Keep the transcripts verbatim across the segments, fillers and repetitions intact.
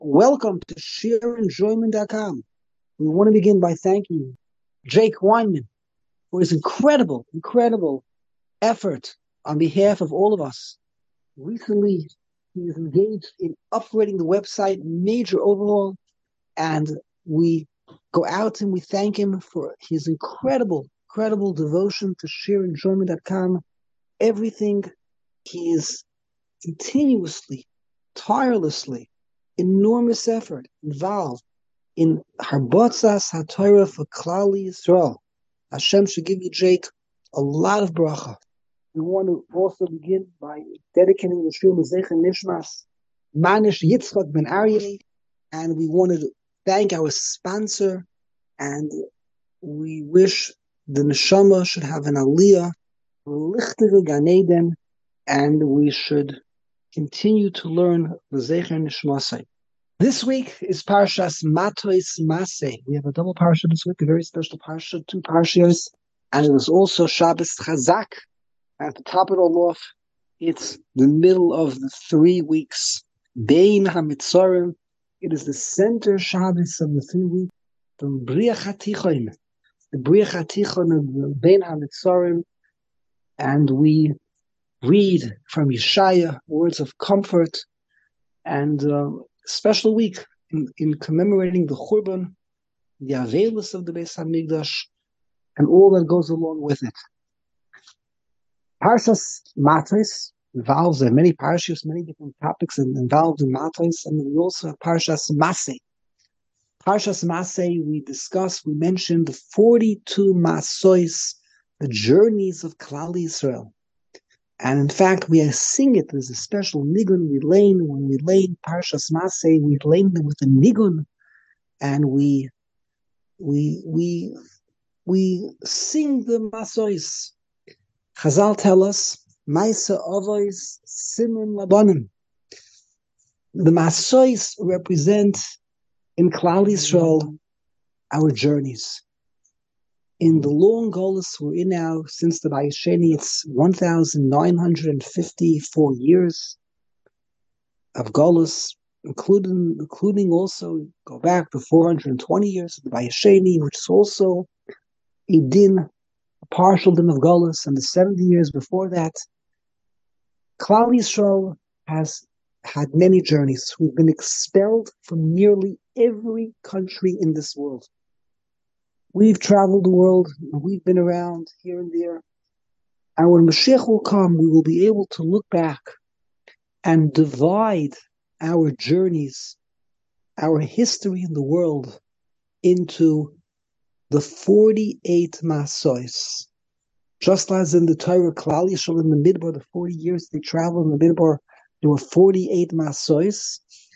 Welcome to share enjoyment dot com. We want to begin by thanking Jake Weinman for his incredible, incredible effort on behalf of all of us. Recently, he is engaged in upgrading the website, major overhaul, and we go out and we thank him for his incredible, incredible devotion to share enjoyment dot com. Everything he is continuously, tirelessly, enormous effort involved in Harbotzas HaTorah for Klal Yisrael. Hashem should give you, Jake, a lot of bracha. We want to also begin by dedicating the Shir L'Zecher Nishmas Manish Yitzchak Ben Aryeh, and we wanted to thank our sponsor, and we wish the Neshama should have an Aliyah, Lichtige Gan Eden, and we should continue to learn L'Zecher Nishmasai. This week is Parshas Matos Maseh. We have a double parsha this week, a very special parsha, two parshas, and it is also Shabbos Chazak. At the top of the off, it's the middle of the three weeks. Bein HaMitzorim. It is the center Shabbos of the three weeks. The Bria Chatichon. The Bria Chatichon of Bein HaMitzorim. And we read from Yeshaya words of comfort and uh, special week in, in commemorating the Churban, the Avelis of the Beis HaMikdash, and all that goes along with it. Parshas Matos involves uh, many parshas, many different topics and involved in Matos, and we also have Parshas Maseh. Parshas Maseh, we discussed, we mentioned the forty-two Masois, the journeys of Klal Yisrael. And in fact, we sing it. There's a special nigun we lane. When we lane Parshas Maseh, we lane them with a nigun, and we we we we sing the Masois. Chazal tell us, Maisa Avos Simun Labanim. The Masois represent in Klal Yisrael our journeys. In the long Golus we're in now, since the Bayesheni, it's one thousand nine hundred fifty-four years of Golus, including, including also, go back to four hundred twenty years of the Bayesheni, which is also a din, a partial din of Golus, and the seventy years before that. Klal Yisrael has had many journeys. We've been expelled from nearly every country in this world. We've traveled the world, we've been around here and there. And when Mashiach will come, we will be able to look back and divide our journeys, our history in the world, into the forty-eight Masois. Just as in the Torah, Klal Yisrael in the Midbar, the forty years they traveled in the Midbar, there were forty-eight Masois.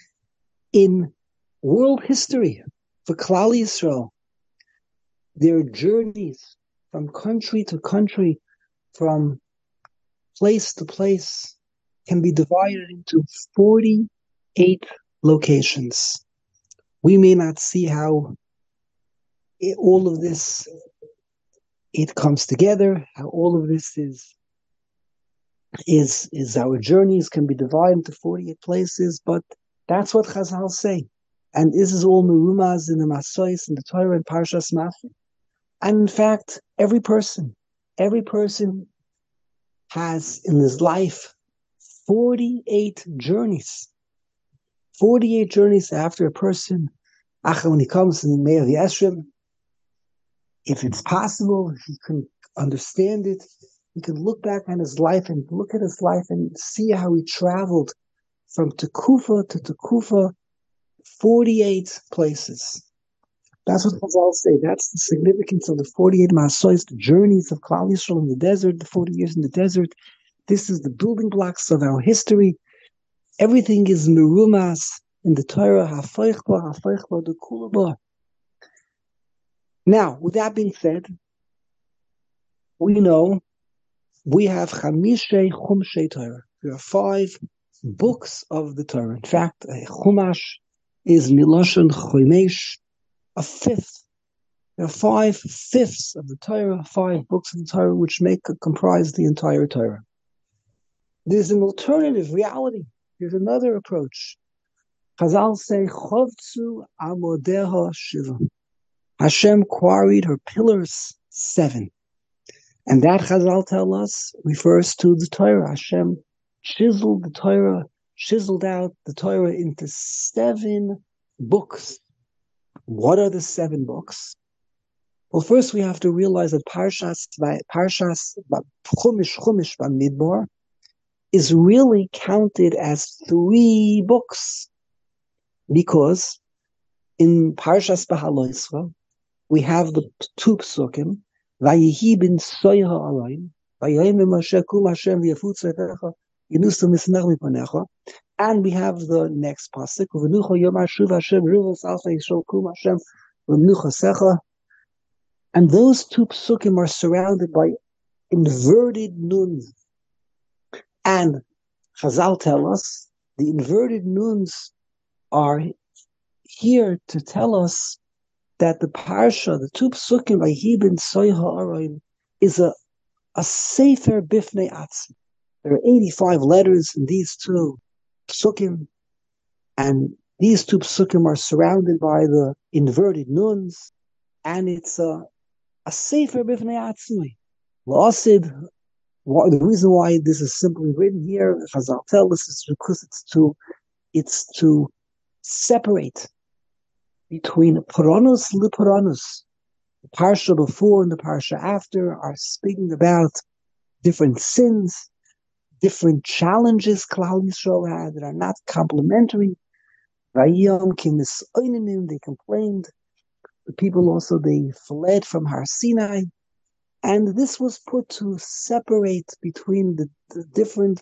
In world history, for Klal Yisrael, their journeys from country to country, from place to place, can be divided into forty-eight locations. We may not see how it, all of this, it comes together, how all of this is, is, is our journeys can be divided into forty-eight places, but that's what Chazal say. And this is all merumaz in the Masois, in the Torah, and Parshas Maseh. And in fact, every person, every person has in his life forty-eight journeys. forty-eight journeys after a person, Acha, when he comes in the May of the Esrim, if it's possible, he can understand it. He can look back on his life and look at his life and see how he traveled from Tekufa to Tekufa, forty-eight places. That's what Chazal say. That's the significance of the forty-eight Masois, the journeys of Klal Yisrael in the desert, the forty years in the desert. This is the building blocks of our history. Everything is merumas in the Torah. Hafeichba, hafeichba, the kulaba. Now, with that being said, we know we have Chamishay Chumshay Torah. There are five books of the Torah. In fact, a Chumash is Miloshen Chomesh, a fifth. There are five fifths of the Torah, five books of the Torah, which make comprise the entire Torah. There's an alternative reality. There's another approach. Chazal say, Chovtzu amodeha shiva. Hashem quarried her pillars seven. And that, Chazal tell us, refers to the Torah. Hashem chiseled the Torah, chiseled out the Torah into seven books. What are the seven books? Well, first we have to realize that Parshas, Parshas Chumash, Chumash Bamidbar is really counted as three books. Because in Parshas Behaloisra, we have the two psukim, Vayihi bin Soyha Arayin, Vayayim Moshe Kum Hashem V'yafut Tzeitecha, Yinusu Misnech Mipanecha, and we have the next pasuk, V'nucha Yom Hashuv Hashem Rivos Alfa Yishol Kum Hashem V'nucha Secha, and those two psukim are surrounded by inverted nuns. And Chazal tell us the inverted nuns are here to tell us that the parsha, the two psukim by Hibin Soyha Arayin, is a, a sefer bifnei atzmi. There are eighty-five letters in these two psukim, and these two psukim are surrounded by the inverted nuns, and it's a, a sefer bifnei atzmi. La'asid, the reason why this is simply written here, as I'll tell us, is because it's to, it's to separate between Puranus li Puranus. The parsha before and the parsha after are speaking about different sins, different challenges Klal Yisrael had that are not complementary. Vayom kimis oinanim, they complained. The people also, they fled from Har Sinai. And this was put to separate between the, the different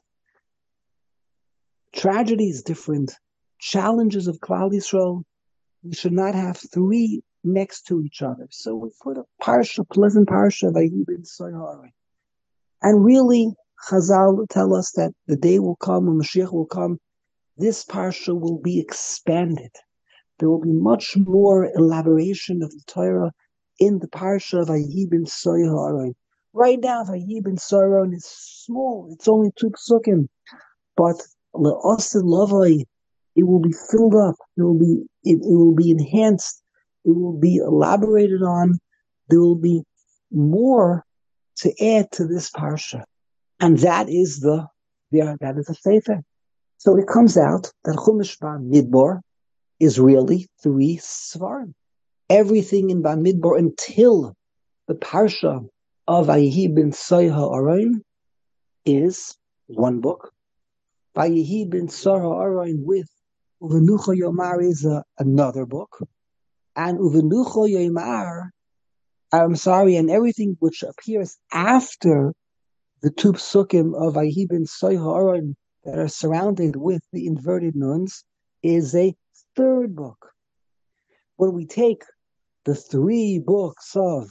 tragedies, different challenges of Klal Yisrael. We should not have three next to each other. So we put a parsha, pleasant parsha, Vayihi bin Soyha Arayin. And really, Chazal tell us that the day will come, when Mashiach will come, this parsha will be expanded. There will be much more elaboration of the Torah in the parsha of Vayihi bin Soyha Arayin. Right now, Vayihi bin Soyha Arayin is small. It's only two psukim. But le'osid lavai, it will be filled up. It will be it, it will be enhanced. It will be elaborated on. There will be more to add to this parsha, and that is the, the that is the sefer. So it comes out that Chumash Bamidbar is really three svarim. Everything in Bamidbar until the parsha of Vayihi bin Soyha Arayin is one book. Vayihi bin Soyha Arayin with Uvenucha Yomar is a, another book, and Uvenucha Yomar, I'm sorry, and everything which appears after the two psukim of Vayihi bin Soyha Arayin that are surrounded with the inverted nuns is a third book. When we take the three books of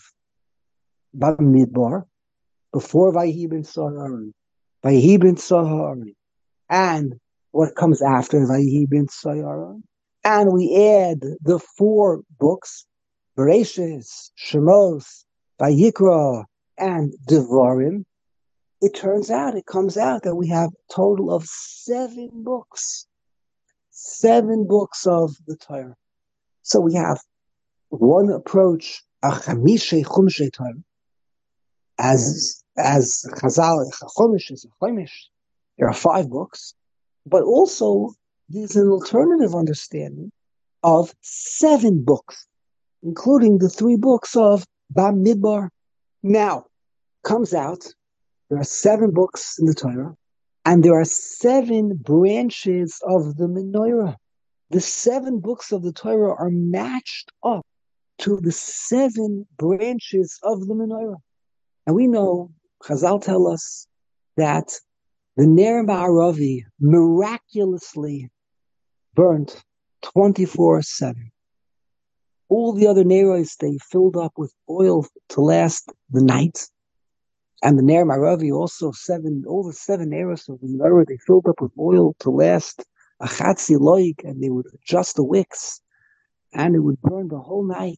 Bamidbar before Vayihi bin Soyha Arayin, Vayihi bin Soyha Arayin, and what comes after Vayihi bin Soyha Arayin, and we add the four books, Bereshis, Shemos, Vayikra, and Devarim, it turns out, it comes out that we have a total of seven books. Seven books of the Torah. So we have one approach, a Chamishe Chumshe Torah, as as Chazal, Chumash is a Chumash. There are five books. But also, there's an alternative understanding of seven books, including the three books of Bamidbar. Now, comes out, there are seven books in the Torah, and there are seven branches of the Menorah. The seven books of the Torah are matched up to the seven branches of the Menorah. And we know, Chazal tell us, that the Ner Ma'aravi miraculously burnt twenty-four seven. All the other Neros, they filled up with oil to last the night. And the Ner Ma'aravi also, seven, all the seven Neros of the Menorah, they filled up with oil to last a Chatzi Loig, and they would adjust the wicks, and it would burn the whole night.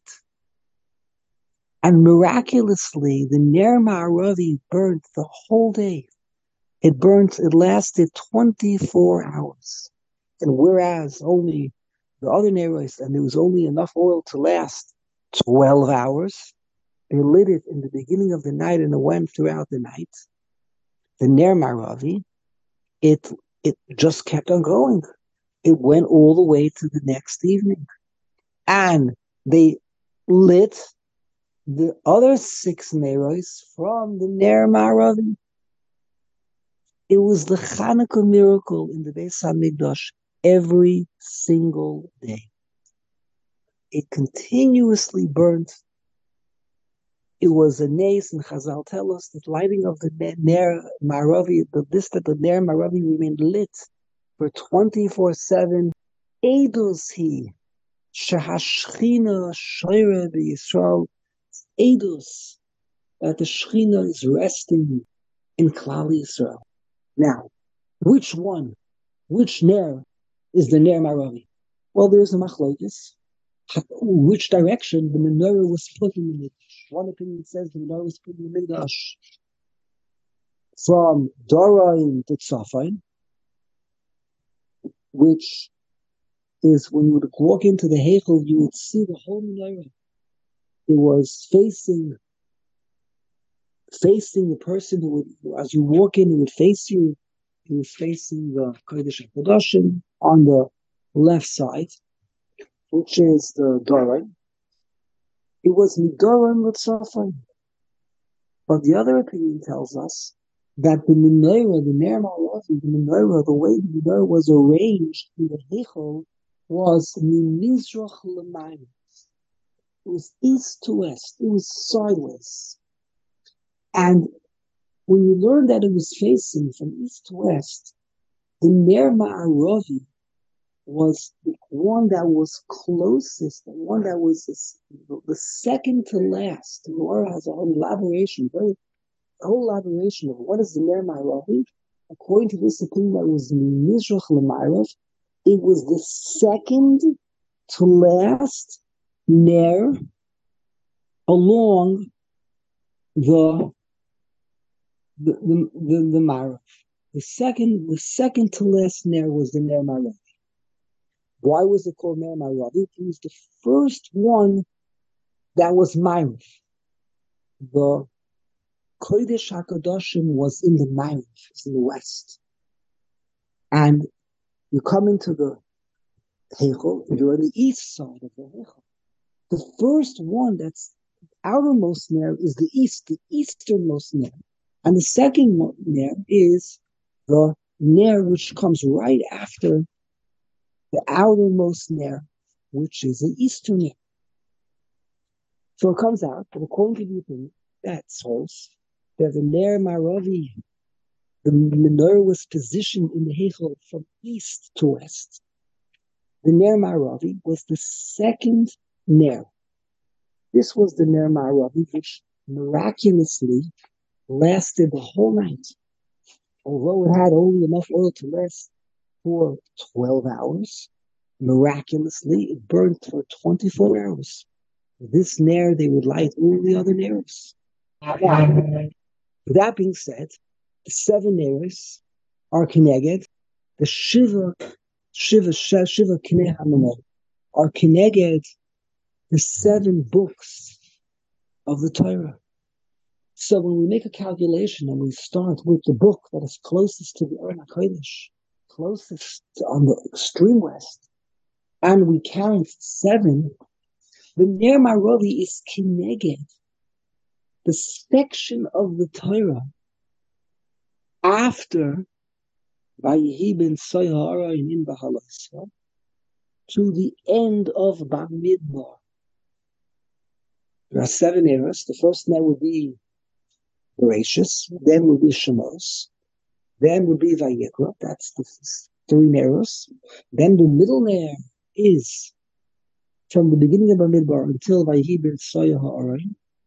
And miraculously, the Ner Ma'aravi burnt the whole day. It burnt, it lasted twenty-four hours. And whereas only the other Neros, and there was only enough oil to last twelve hours, they lit it in the beginning of the night and it went throughout the night. The Ner Maravi, it it just kept on going. It went all the way to the next evening. And they lit the other six Neros from the Ner Maravi. It was the Hanukkah miracle in the Beis Hamikdash every single day. It continuously burnt. It was a nace, and Chazal tell us that lighting of the Ner Maravi, the this that the Ner Maravi remained lit for twenty-four seven. Eidos he, Shehashchina Shoyre B'Yisrael, Eidos, that the Shechina is resting in Klal Yisrael. Now, which one, which Ner is the Ner Maravi? Well, there's a machlokes. Which direction the menorah was put in the Mikdash? One opinion says the menorah was put in the Mikdash from Dorain to Tzafain, which is when you would walk into the Heichel, you would see the whole menorah. It was facing facing the person who would, as you walk in, it would face you. It was facing the Kodesh HaKodashim on the left side, which is the Dorain. It was Midoran L'Tzafan. But the other opinion tells us that the menorah, the Ner Maravi, the menorah, the way the menorah was arranged in the Heichel was Mimizrach L'Mayim. It was east to west. It was sideways. And when you learn that it was facing from east to west, the Ner Maravi was the one that was closest, the one that was the, the second to last. The Gemara has a whole elaboration, very a whole elaboration of what is the Ner Maravi. According to this opinion, that was Mizrach L'Mayrav. It was the second to last Ner along the the the, the, the Marav. The second, the second to last Ner was the Ner Maravi. Why was it called Ner Maravi? It was the first one that was Marav. The Kodesh HaKadoshim was in the Marav, it's in the west. And you come into the Heichel, and you're on the east side of the Heichel. The first one that's outermost Ner is the east, the easternmost Ner. And the second one Ner is the Ner which comes right after the outermost Ner, which is the eastern Ner. So it comes out that according to the opinion, that's holds that the Ner Maravi, the menorah was positioned in the Heichel from east to west. The Ner Maravi was the second Ner. This was the Ner Maravi, which miraculously lasted the whole night. Although it had only enough oil to last for twelve hours, miraculously it burned for twenty-four hours. This Ner, they would light all the other Ners. With that being said, the seven Ners are Keneged. The Shiva, Shiva, Shiva Kineh HaManot are Keneged the seven books of the Torah. So when we make a calculation and we start with the book that is closest to the Aron HaKodesh, closest to, on the extreme west, and we count seven, the Ner Maravi is Keneged, the section of the Torah after Vayehi ben Soyhara in In Bahalasra to the end of Bamidbar. There are seven eras. The first Ner would be Bereshis, then would be Shemos, then would be Vayikra. That's the three Neros. Then the middle Ner is from the beginning of Bamidbar until Vayehi ben Soyhara.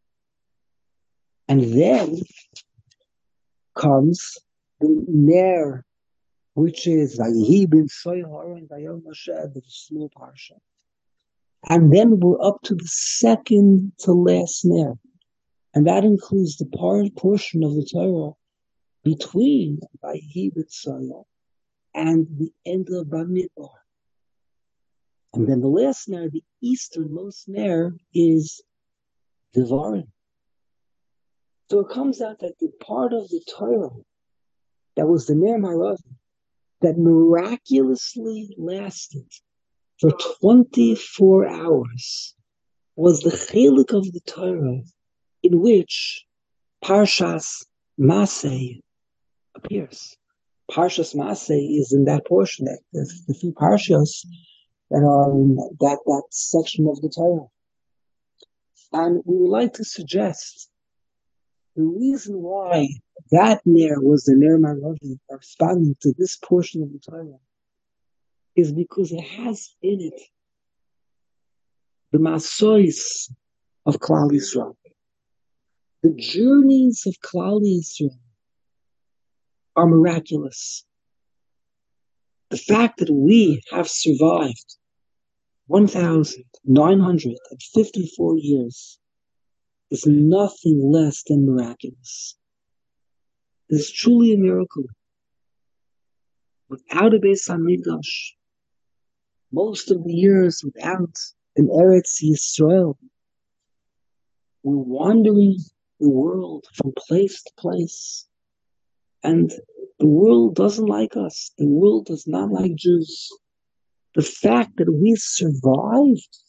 And then comes the Ner, which is Vayehi ben Soyhara and Vayom Moshe, the small parsha. And then we're up to the second to last Ner. And that includes the part portion of the Torah between Vayehi ben Soyhara and the end of Bamidbar. And then the last Ner, the easternmost Ner, is Devarim. So it comes out that the part of the Torah that was the Ner Maravi, that miraculously lasted for twenty-four hours, was the chelik of the Torah in which Parshas Masei appears. Parshas Masei is in that portion, that the, the few parshas that are in that, that section of the Torah. And we would like to suggest the reason why that Ner was the Ner Maravi corresponding to this portion of the Torah is because it has in it the Masois of Klal Yisrael. The journeys of Klal Yisrael are miraculous. The fact that we have survived one thousand nine hundred fifty-four years is nothing less than miraculous. It is truly a miracle. Without a Beis Hamikdash, most of the years without an Eretz Yisrael, we're wandering the world from place to place. And the world doesn't like us. The world does not like Jews. The fact that we survived,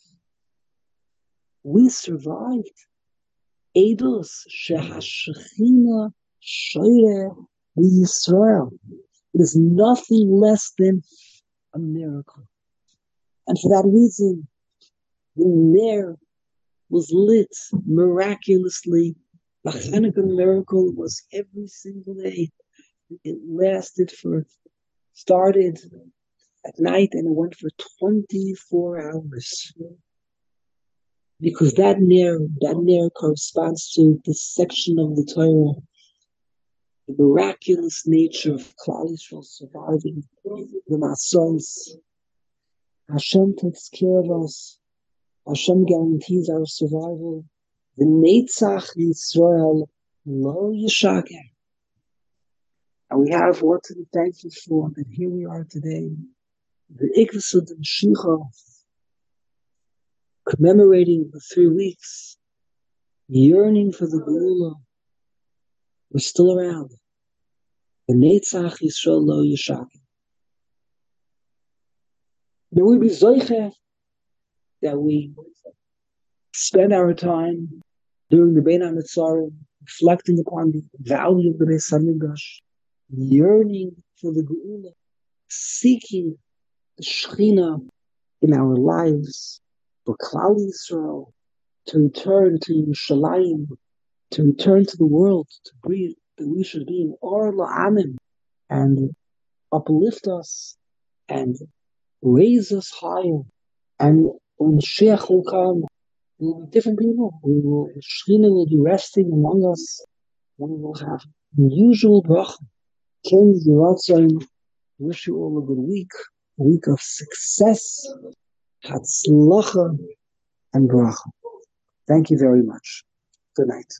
we survived. Eidos shehashechina shoyre Yisrael. It is nothing less than a miracle. And for that reason, the Ner was lit miraculously. The Hanukkah miracle was every single day. It lasted for, started at night and it went for twenty-four hours. Because that Ner, that Ner corresponds to the section of the Torah, the miraculous nature of Klal Yisrael surviving the Masos. Hashem takes care of us. Hashem guarantees our survival. The Netzach Yisrael lo yishaker. And we have what to be thankful for, that here we are today, the Ikvasud and Shicha, commemorating the three weeks, yearning for the Geula. We're still around. The Netzach Yisrael lo yishaker. There will be Zoiche that we spend our time during the Bein HaMetzarim, reflecting upon the value of the Beis Hamikdash, yearning for the Geula, seeking the Shechina in our lives, for Klal Yisrael, to return to Yerushalayim, to return to the world, to breathe, that we should be in Or La'amim, and uplift us, and raise us higher. And when Mashiach will come, we will be different people. We will, Shechina will be resting among us. We will have unusual bracha. Ken Yiratzon, wish you all a good week, a week of success, Hatzlacha, and bracha. Thank you very much. Good night.